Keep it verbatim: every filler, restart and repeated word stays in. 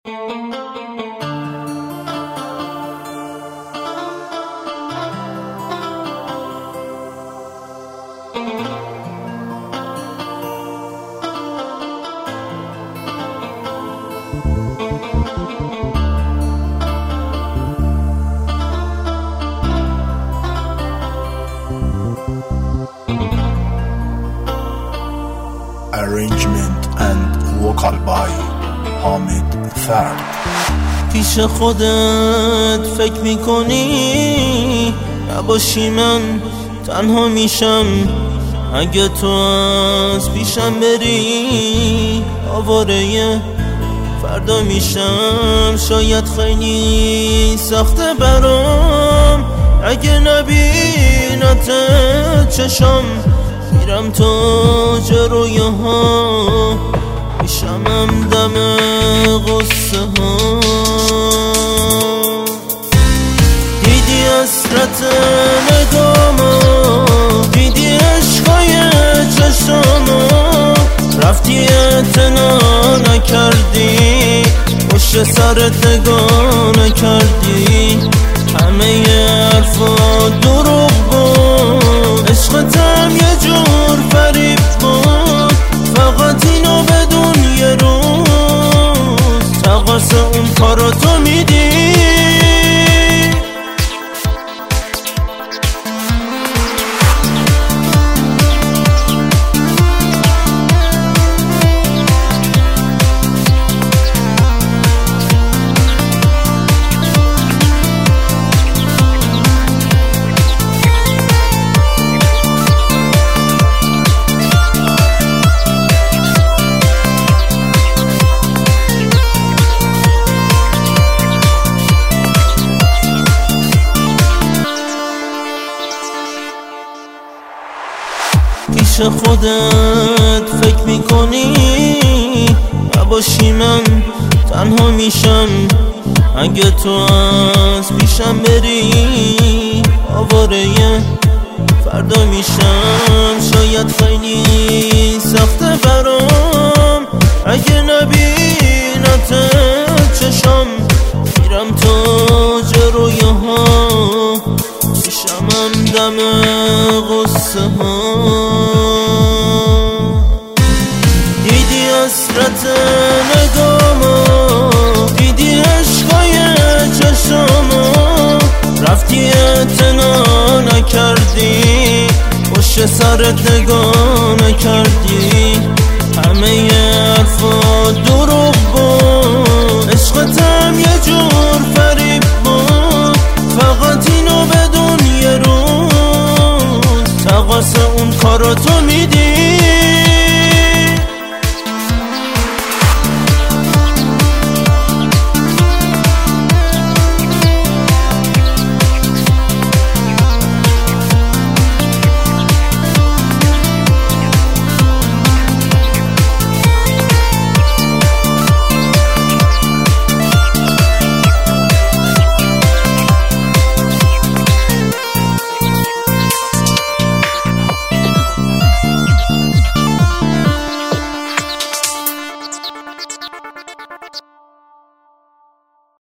Arrangement and vocal by حامد فرد. پیش خودت فکر میکنی نباشی من تنها میشم، اگه تو از پیشم بری آواره فردا میشم. شاید خیلی سخته برام اگه نبینت چشم، میرم تا جرویه ها میشمم دم غصه ها. دیدی حسرت نگاما، دیدی عشقای چشاما، رفتی اعتنا نکردی، پشت سرت نگاه نکردی، همه حرفا دروغ بود، عشقتم یه جور فریب بود، فقط اینو بدون یه روز تقاس اون کاراتو میدی. پیش خودت فکر میکنی نباشی من تنها میشم، اگه تو از پیشم بری آواره فردا میشم. شاید خیلی سخته برام اگه نبینت چشم، میرم تا جرویه ها میشمم دم غصه ها. دیدی حسرت نگاما، دیدی عشقای چشاما، رفتی اعتنا نکردی، پشت سرت نگاه نکردی، همه